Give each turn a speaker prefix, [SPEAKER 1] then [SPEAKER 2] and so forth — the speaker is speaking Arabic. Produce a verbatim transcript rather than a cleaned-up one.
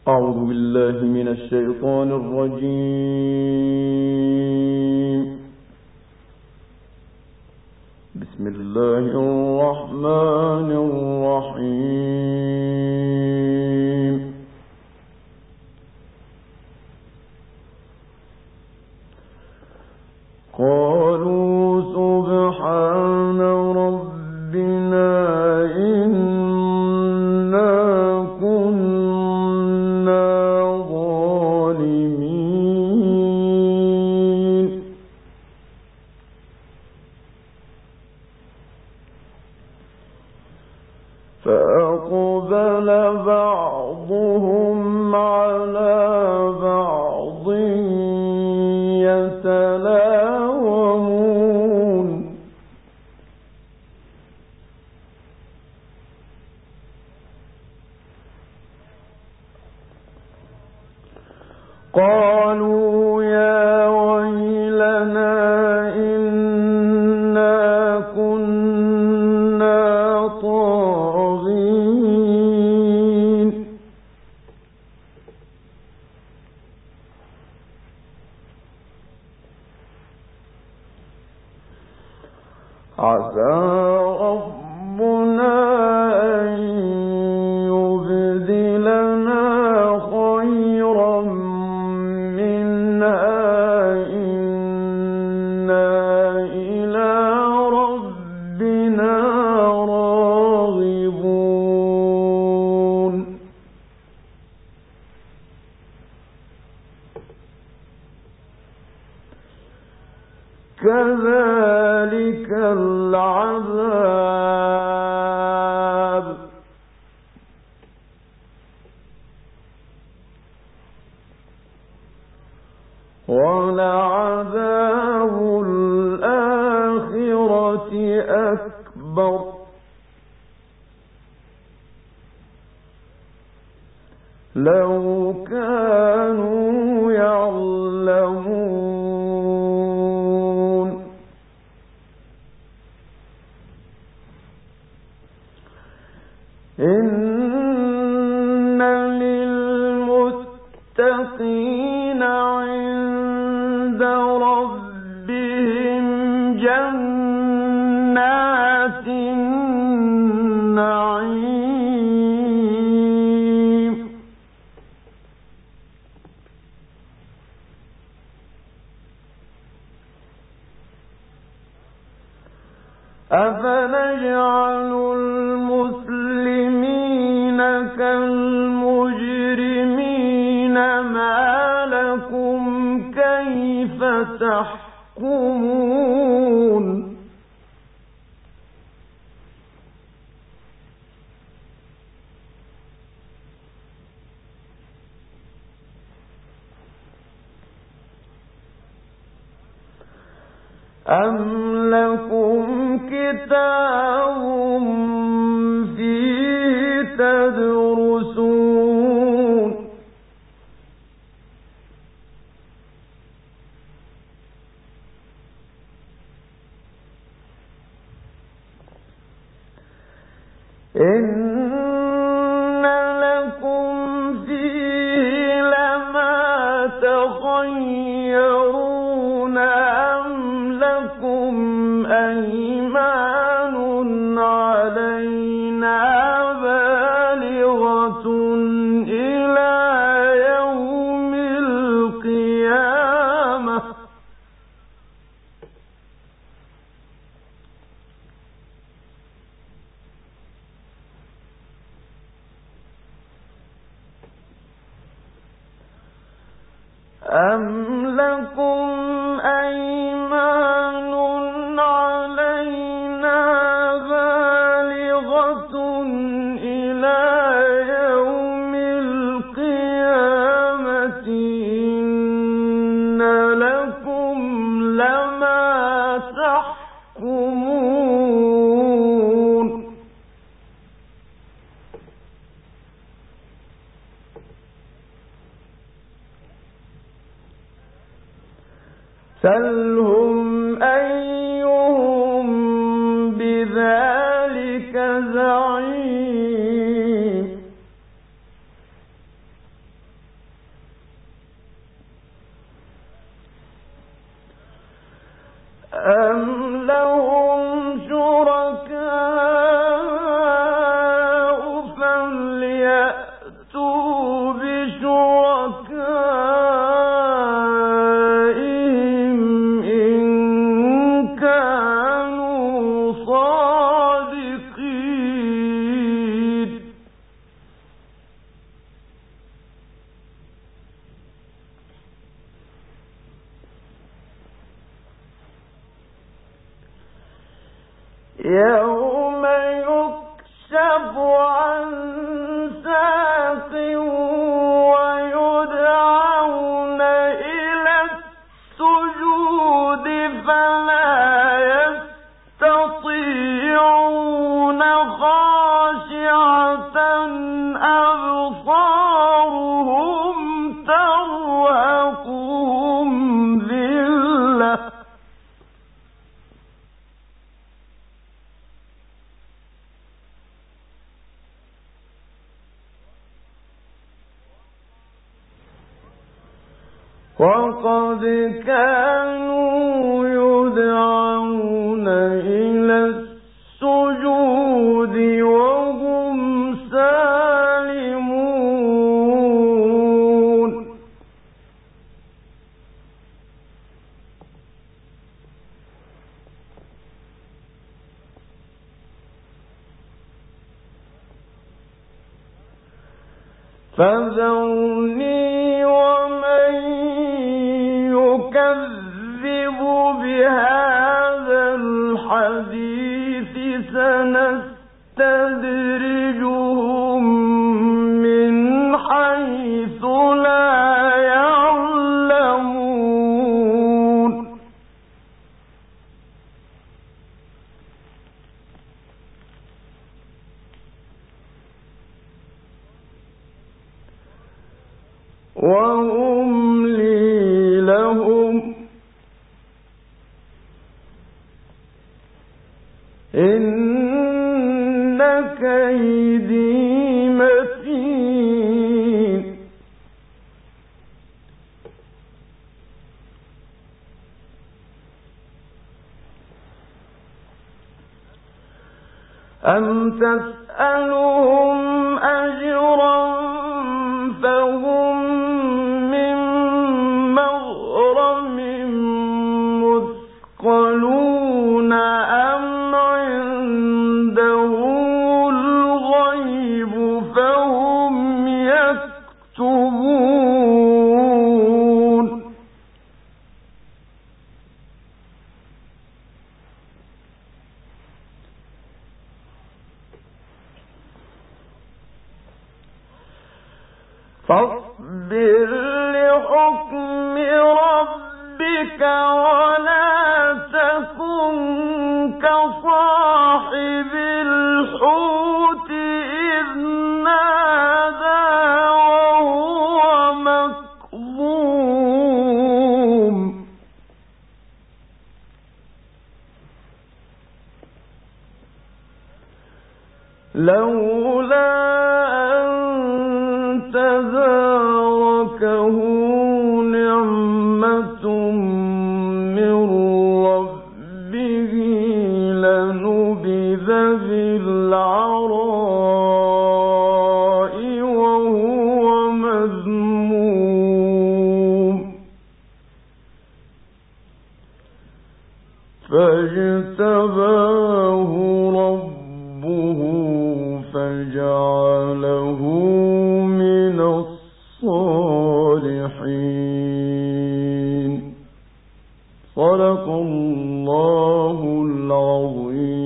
[SPEAKER 1] أعوذ بالله من الشيطان الرجيم. بسم الله الرحمن الرحيم. قالوا سبحان ربنا إنا كنا ظالمين. فأقبل بعضهم على بعض يتلاومون. قالوا يا ويلنا إنا كنا طاغين. عسى ربنا أن يبدلنا خيرا منها إنا إلى ربنا راغبون. كذلك العذاب ولعذاب الآخرة أكبر لو كانوا يعلمون. إن للمتقين عند ربهم جنات النعيم. أفنجعل المسلمين كالمجرمين ما لكم كيف تحكمون. أم لكم كتاب فيه تدرسون. إن لكم فيه لما تخيرون. أم لكم أيمان علينا بالغة إلى يوم القيامة. أم لكم أيمان علينا بالغة إلى يوم القيامة. إن لكم لما تحكمون. سلهم أيهم بذلك زعيم. يوم يكشف عن ساق ويدعون إلى السجود فلا يستطيعون خاشعة أبصارهم ترهقهم ذلة وقد كانوا يدعون إلى السجود وهم سالمون فذرني ومن يكذب بهذا الحديث سنستدرجهم من حيث لا يعلمون وأملي لهم إن كيدي متين أم تسألهم أجرا فهم من مغرم مثقلون أم عندهم الغيب فهم يكتبون فاصبر لحكم ربك ولا تكن كصاحب الحوت إذ نادى وهو مكظوم لولا تداركه نعمة من ربه لنبذ بالعراء وهو مذموم فاجتباه ربه فجعله من الصالحين. صدق الله العظيم.